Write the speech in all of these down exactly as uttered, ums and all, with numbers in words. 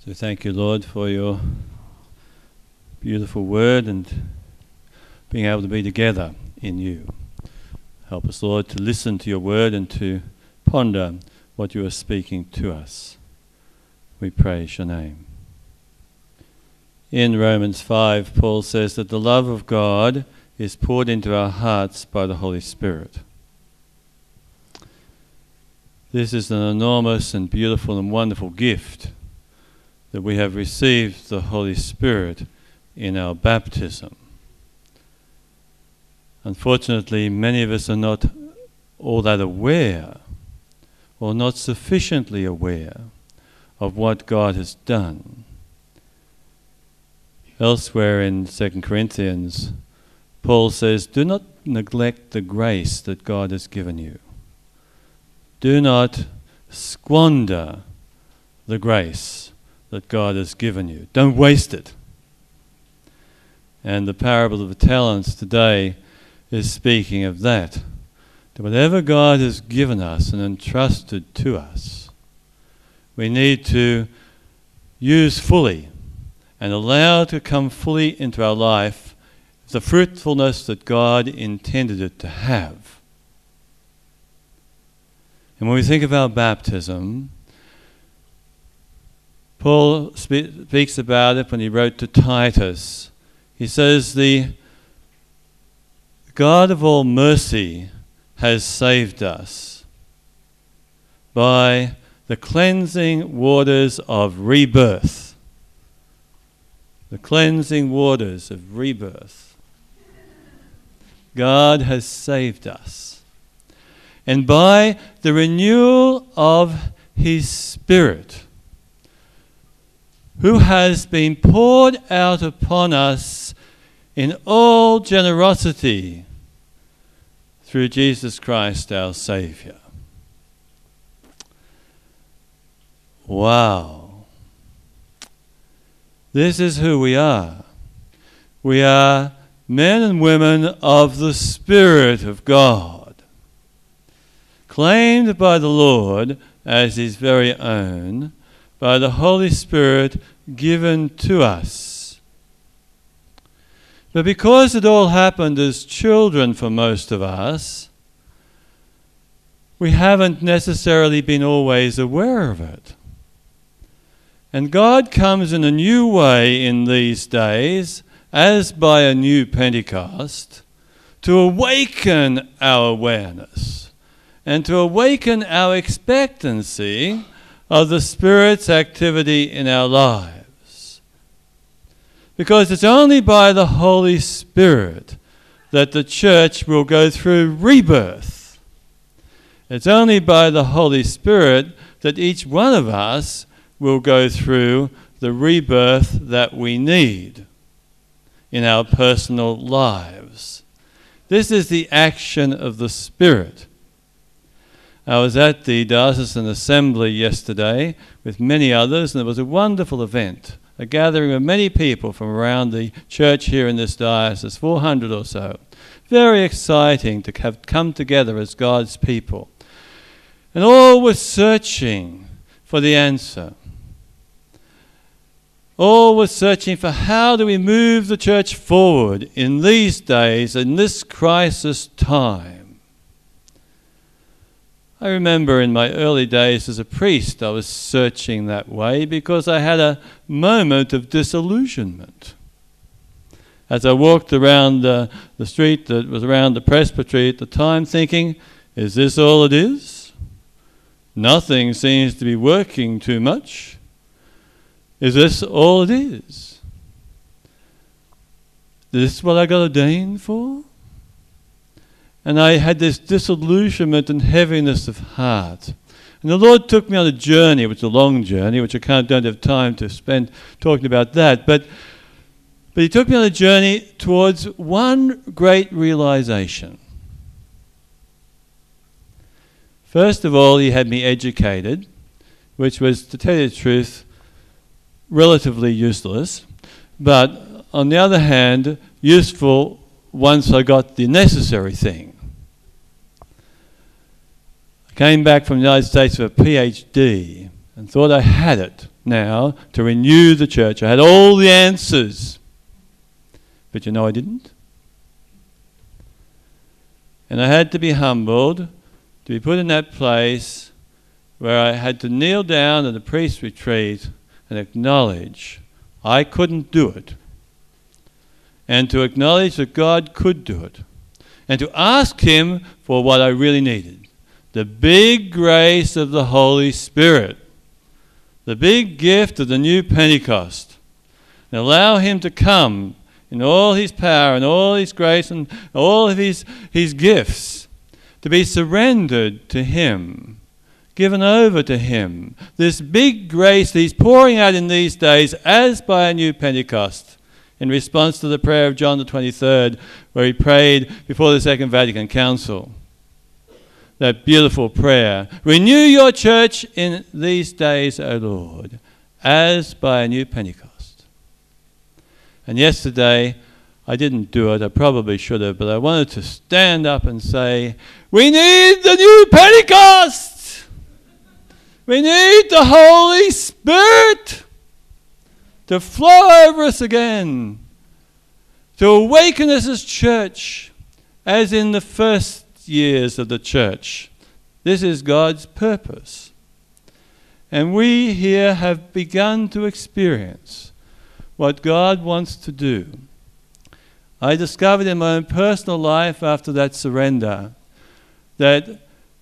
So thank you, Lord, for your beautiful word and being able to be together in you. Help us, Lord, to listen to your word and to ponder what you are speaking to us. We praise your name. In Romans five, Paul says that the love of God is poured into our hearts by the Holy Spirit. This is an enormous and beautiful and wonderful gift that we have received the Holy Spirit in our baptism. Unfortunately, many of us are not all that aware or not sufficiently aware of what God has done. Elsewhere in Second Corinthians, Paul says, do not neglect the grace that God has given you. Do not squander the grace that God has given you. Don't waste it. And the parable of the talents today is speaking of that. That whatever God has given us and entrusted to us, we need to use fully and allow to come fully into our life the fruitfulness that God intended it to have. And when we think of our baptism, Paul spe- speaks about it when he wrote to Titus. He says, the God of all mercy has saved us by the cleansing waters of rebirth. The cleansing waters of rebirth. God has saved us. And by the renewal of his Spirit, who has been poured out upon us in all generosity through Jesus Christ our Saviour. Wow. This is who we are. We are men and women of the Spirit of God, claimed by the Lord as his very own, by the Holy Spirit given to us. But because it all happened as children for most of us, we haven't necessarily been always aware of it. And God comes in a new way in these days, as by a new Pentecost, to awaken our awareness and to awaken our expectancy of the Spirit's activity in our lives. Because it's only by the Holy Spirit that the church will go through rebirth. It's only by the Holy Spirit that each one of us will go through the rebirth that we need in our personal lives. This is the action of the Spirit. I was at the Diocesan Assembly yesterday with many others, and it was a wonderful event, a gathering of many people from around the church here in this diocese, four hundred or so. Very exciting to have come together as God's people. And all were searching for the answer. All were searching for how do we move the church forward in these days, in this crisis time. I remember in my early days as a priest, I was searching that way because I had a moment of disillusionment. As I walked around the, the street that was around the presbytery at the time, thinking, is this all it is? Nothing seems to be working too much. Is this all it is? Is this what I got ordained for? And I had this disillusionment and heaviness of heart. And the Lord took me on a journey, which is a long journey, which I can't, don't have time to spend talking about that. But, but he took me on a journey towards one great realization. First of all, he had me educated, which was, to tell you the truth, relatively useless. But on the other hand, useful once I got the necessary thing. I came back from the United States with a P H D and thought I had it. now to renew the church. I had all the answers. But you know I didn't. And I had to be humbled, to be put in that place where I had to kneel down at the priest's retreat and acknowledge I couldn't do it. And to acknowledge that God could do it. And to ask Him for what I really needed. The big grace of the Holy Spirit. The big gift of the new Pentecost. And allow Him to come in all His power and all His grace and all of His, his gifts. To be surrendered to Him. Given over to Him. This big grace that He's pouring out in these days as by a new Pentecost. In response to the prayer of John the twenty-third, where he prayed before the Second Vatican Council. That beautiful prayer. Renew your church in these days, O Lord, as by a new Pentecost. And yesterday, I didn't do it, I probably should have, but I wanted to stand up and say, we need the new Pentecost! We need the Holy Spirit to flow over us again, to awaken us as church, as in the first years of the church. This is God's purpose. And we here have begun to experience what God wants to do. I discovered in my own personal life after that surrender that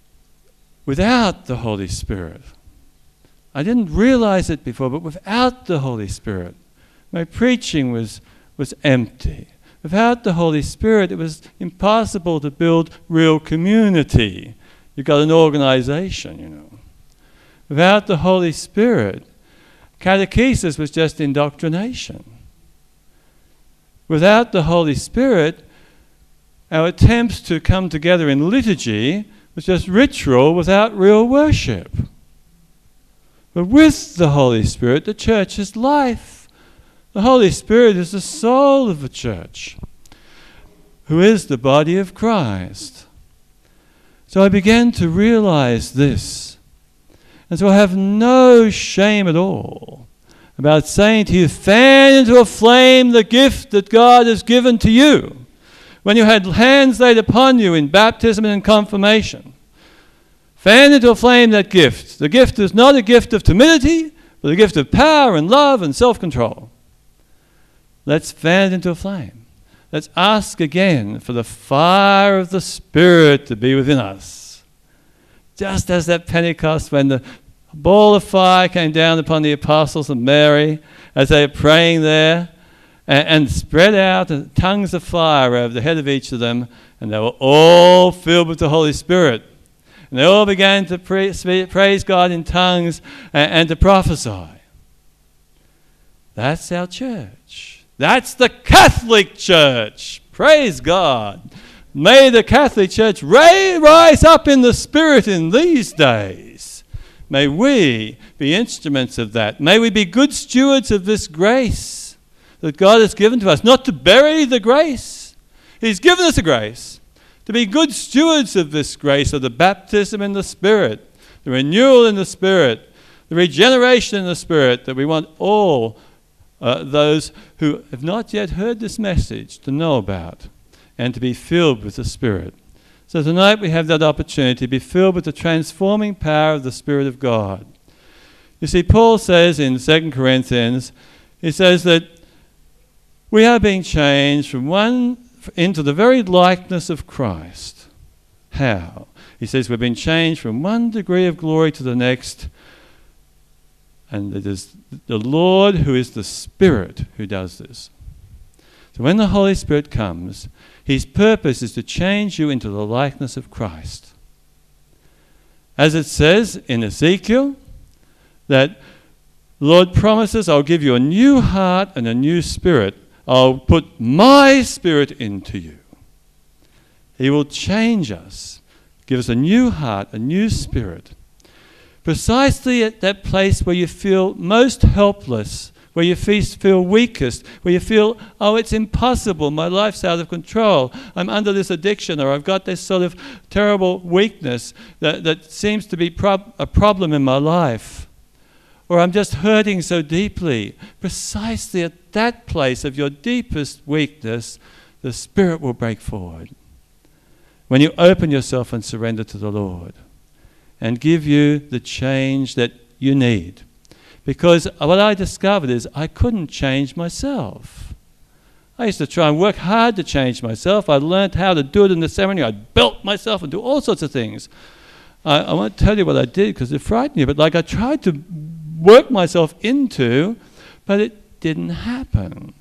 without the Holy Spirit, I didn't realize it before, but without the Holy Spirit, my preaching was, was empty. Without the Holy Spirit, it was impossible to build real community. You've got an organization, you know. Without the Holy Spirit, catechesis was just indoctrination. Without the Holy Spirit, our attempts to come together in liturgy was just ritual without real worship. But with the Holy Spirit, the church is life. The Holy Spirit is the soul of the church, who is the body of Christ. So I began to realize this. And so I have no shame at all about saying to you, fan into a flame the gift that God has given to you. When you had hands laid upon you in baptism and in confirmation. Fan into a flame that gift. The gift is not a gift of timidity, but a gift of power and love and self-control. Let's fan it into a flame. Let's ask again for the fire of the Spirit to be within us. Just as that Pentecost, when the ball of fire came down upon the apostles and Mary, as they were praying there, and, and spread out tongues of fire over the head of each of them, and they were all filled with the Holy Spirit. And they all began to pra- praise God in tongues and, and to prophesy. That's our church. That's the Catholic Church. Praise God. May the Catholic Church rise up in the Spirit in these days. May we be instruments of that. May we be good stewards of this grace that God has given to us. Not to bury the grace. He's given us a grace. To be good stewards of this grace of the baptism in the Spirit, the renewal in the Spirit, the regeneration in the Spirit, that we want all uh, those who have not yet heard this message to know about and to be filled with the Spirit. So tonight we have that opportunity to be filled with the transforming power of the Spirit of God. You see, Paul says in Second Corinthians, he says that we are being changed from one into the very likeness of Christ. How? He says we've been changed from one degree of glory to the next, and it is the Lord who is the Spirit who does this. So when the Holy Spirit comes, His purpose is to change you into the likeness of Christ. As it says in Ezekiel, that the Lord promises, I'll give you a new heart and a new spirit. I'll put my Spirit into you. He will change us, give us a new heart, a new spirit. Precisely at that place where you feel most helpless, where you feel weakest, where you feel, oh, it's impossible, my life's out of control, I'm under this addiction, or I've got this sort of terrible weakness that, that seems to be prob- a problem in my life. or I'm just hurting so deeply. Precisely at that place of your deepest weakness, the Spirit will break forward. When you open yourself and surrender to the Lord and give you the change that you need. Because what I discovered is I couldn't change myself. I used to try and work hard to change myself. I learned how to do it in the seminary. I built myself and do all sorts of things. I, I won't tell you what I did because it frightened you, but like I tried to work myself into, but it didn't happen.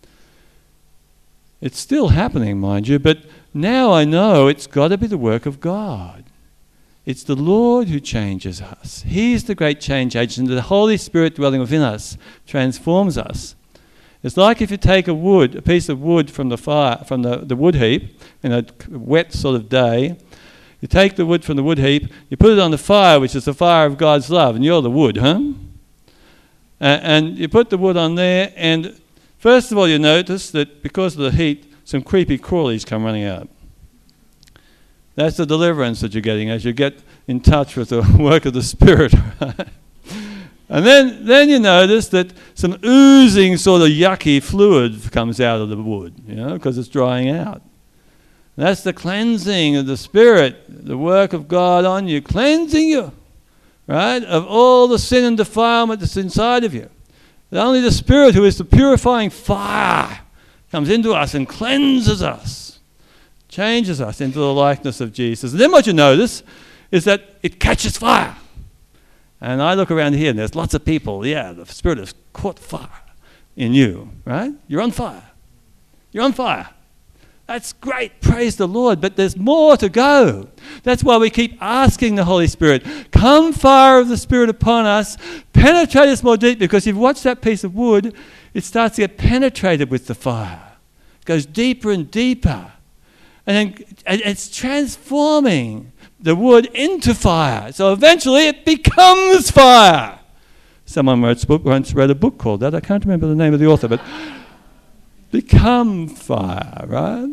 It's still happening, mind you, but now I know it's got to be the work of God. It's the Lord who changes us. He's the great change agent. The Holy Spirit dwelling within us transforms us. It's like if you take a wood, a piece of wood from the fire, from the, the wood heap, in a wet sort of day. You take the wood from the wood heap, you put it on the fire, which is the fire of God's love, and you're the wood, huh? Uh, and you put the wood on there, and first of all you notice that because of the heat, some creepy crawlies come running out. That's the deliverance that you're getting as you get in touch with the work of the Spirit. Right? And then, then you notice that some oozing sort of yucky fluid comes out of the wood, you know, because it's drying out. And that's the cleansing of the Spirit, the work of God on you, cleansing you, right, of all the sin and defilement that's inside of you. That only the Spirit, who is the purifying fire, comes into us and cleanses us, changes us into the likeness of Jesus. And then what you notice is that it catches fire. And I look around here and there's lots of people, yeah, the Spirit has caught fire in you, right? You're on fire. You're on fire. That's great, praise the Lord, but there's more to go. That's why we keep asking the Holy Spirit, come fire of the Spirit upon us, penetrate us more deep, because if you watch that piece of wood, it starts to get penetrated with the fire. It goes deeper and deeper. And then it's transforming the wood into fire. So eventually it becomes fire. Someone wrote, once read a book called that. I can't remember the name of the author, but become fire, right?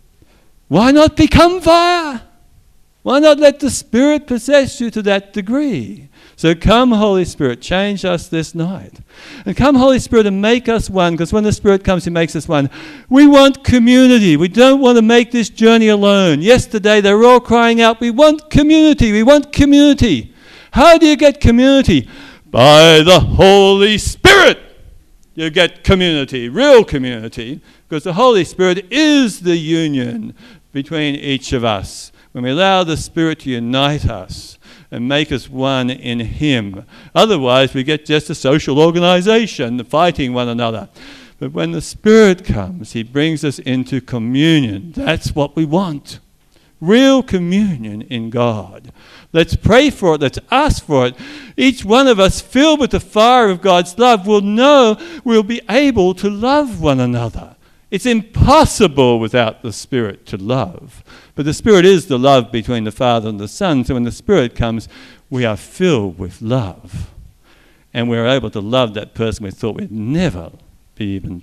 Why not become fire? Why not let the Spirit possess you to that degree? So come, Holy Spirit, change us this night. And come, Holy Spirit, and make us one, because when the Spirit comes, He makes us one. We want community. We don't want to make this journey alone. Yesterday, they were all crying out, we want community, we want community. How do you get community? By the Holy Spirit. You get community, real community, because the Holy Spirit is the union between each of us. When we allow the Spirit to unite us and make us one in Him. Otherwise, we get just a social organization fighting one another. But when the Spirit comes, He brings us into communion. That's what we want. Real communion in God. Let's pray for it. Let's ask for it. Each one of us, filled with the fire of God's love, will know we'll be able to love one another. It's impossible without the Spirit to love. But the Spirit is the love between the Father and the Son. So when the Spirit comes, we are filled with love. And we're able to love that person we thought we'd never be even,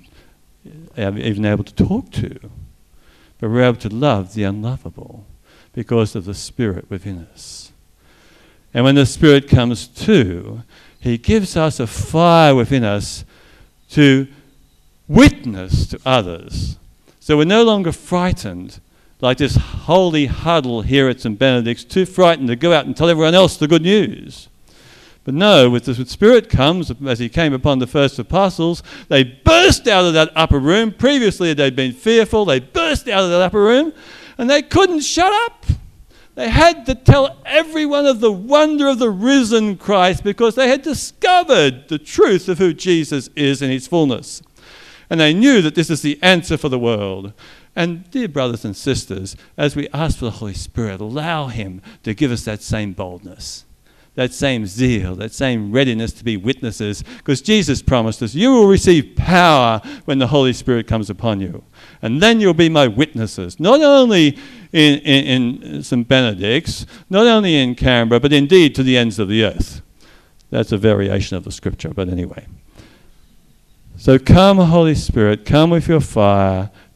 even able to talk to. But we're able to love the unlovable because of the Spirit within us. And when the Spirit comes too, He gives us a fire within us to witness to others. So we're no longer frightened like this holy huddle here at Saint Benedict's, too frightened to go out and tell everyone else the good news. But no, with the Spirit comes, as He came upon the first apostles, they burst out of that upper room. Previously they'd been fearful. They burst out of that upper room and they couldn't shut up. They had to tell everyone of the wonder of the risen Christ because they had discovered the truth of who Jesus is in His fullness. And they knew that this is the answer for the world. And dear brothers and sisters, as we ask for the Holy Spirit, allow Him to give us that same boldness, that same zeal, that same readiness to be witnesses, because Jesus promised us, you will receive power when the Holy Spirit comes upon you. And then you'll be my witnesses, not only in, in, in Saint Benedict's, not only in Canberra, but indeed to the ends of the earth. That's a variation of the scripture, but anyway. So come, Holy Spirit, come with your fire,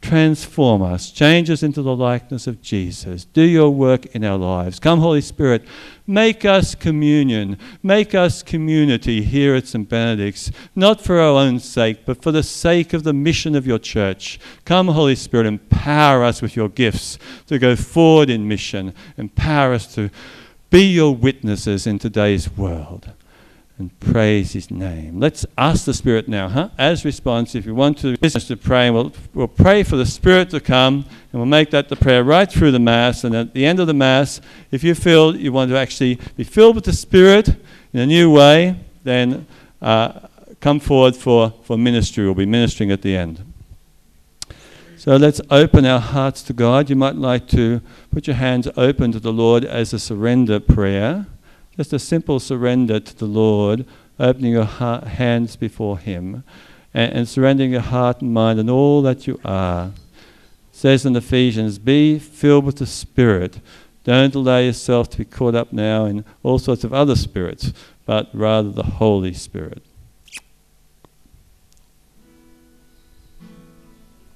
transform us, change us into the likeness of Jesus. Do your work in our lives. Come, Holy Spirit, make us communion, make us community here at Saint Benedict's, not for our own sake, but for the sake of the mission of your church. Come, Holy Spirit, empower us with your gifts to go forward in mission. Empower us to be your witnesses in today's world. And praise his name. Let's ask the Spirit now, huh? As response, if you want to to pray, we'll, we'll pray for the Spirit to come, and we'll make that the prayer right through the Mass. And at the end of the Mass, if you feel you want to actually be filled with the Spirit in a new way, then uh, come forward for, for ministry. We'll be ministering at the end. So let's open our hearts to God. You might like to put your hands open to the Lord as a surrender prayer. Just a simple surrender to the Lord, opening your heart, hands before him, and, and surrendering your heart and mind and all that you are. It says in Ephesians, be filled with the Spirit. Don't allow yourself to be caught up now in all sorts of other spirits, but rather the Holy Spirit.